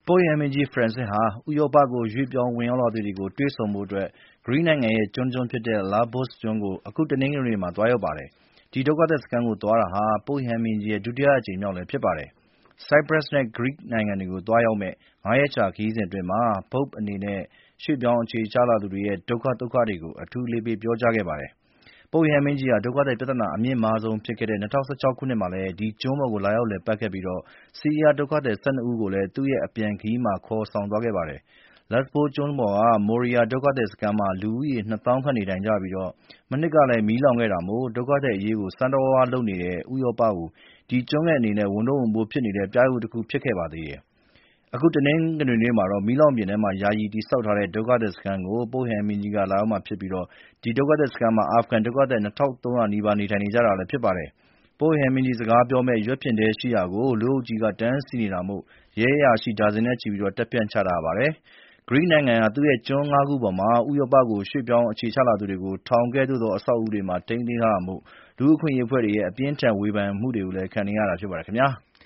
ပုပ်ရဟန်းမင်းကြီး Francis ဟာ ဥရောပကို ရွှေ့ပြောင်းဝင်ရောက်လာသူတွေကို တွေ့ဆုံဖို့အတွက် ဂရိနိုင်ငံရဲ့ကျွန်းဖြစ်တဲ့ Lesbos ကျွန်းကို အခုတနင်္ဂနွေနေ့မှာ သွားရောက်ပါတယ်။ ဒီဒုက္ခသည်စခန်းကိုသွားတာဟာ ပုပ်ရဟန်းမင်းကြီးရဲ့ ဒုတိယအကြိမ်မြောက်လည်းဖြစ်ပါတယ်။ Cyprus နဲ့ Greek နိုင်ငံတွေကိုသွားရောက်မယ့် ၅ ရက်ကြာခရီးစဉ်အတွင်း Pope အနေနဲ့ ရွှေ့ပြောင်းအခြေချလာသူတွေရဲ့ ဒုက္ခတွေကို အထူးအလေးပေးပြောကြားခဲ့ပါတယ်။ ပုပ်ရဟန်းမင်းကြီးဟာ ဒုက္ခသည်ပြဿနာအမြင့်မားဆုံးဖြစ်ခဲ့တဲ့ ၂၀၁၆ ခုနှစ်မှာလည်း ဒီကျွန်းပေါ်ကို လာရောက်လည်ပတ်ခဲ့ပြီး ဆီးရီးယားဒုက္ခသည် ၁၂ ဦးကိုလည်း သူ့ရဲ့အပြန်ခရီးမှာ ခေါ်ဆောင်သွားခဲ့ပါတယ်။ Lesbos ကျွန်းပေါ်က Moria ဒုက္ခသည်စခန်းမှာ လူဦးရေ ၂ သောင်းခန့်နေထိုင်ကြပြီး မနှစ်ကလည်း မီးလောင်ခဲ့တာမို့ ဒုက္ခသည်အရေးဆန်းတဝါးဝါးလုပ်နေတဲ့ ဥရောပကို ဒီကျွန်းငယ်အနေနဲ့ ဝန်ထုပ်ဝန်ပိုးဖြစ်နေတဲ့ ပြရုပ်တခုဖြစ်ခဲ့ပါသေးတယ်။ အခုတနင်္ဂနွေနေ့မှာတော့ မီးလောင်ပြင်ထဲမှာ ယာယီတည်ဆောက်ထားတဲ့ ဒုက္ခသည်စခန်းကို ပုပ်ရဟန်းမင်းကြီးလာရောက်မှာဖြစ်ပြီး ဒီဒုက္ခသည်စခန်းမှာ အာဖဂန်ဒုက္ခသည် ၂,၃၀၀ နီးပါးနေထိုင်နေကြတာဖြစ်ပါတယ်။ ပုပ်ရဟန်းမင်းကြီးစကားပြောမယ့် ရွက်ဖျင်တဲရှိရာကို လူအုပ်ကြီးက တန်းစီနေတာမို့ ရဲအရာရှိဒါဇင်နဲ့ချီ တပ်ဖြန့်ချထားပါတယ်။ ဂရိနိုင်ငံဟာ သူ့ရဲ့ကျွန်း ၅ ခုပေါ်မှာ ဥရောပကို ရွှေ့ပြောင်းအခြေချလာသူတွေကို ထောင်ကဲ့သို့သော အဆောက်အဦတွေမှာ ထိန်းသိမ်းထားတာမို့ လူ့အခွင့်အရေးအဖွဲ့တွေရဲ့ အပြင်းအထန်ဝေဖန်မှုတွေကို ခံနေရတာဖြစ်ပါတယ်ခင်ဗျာ။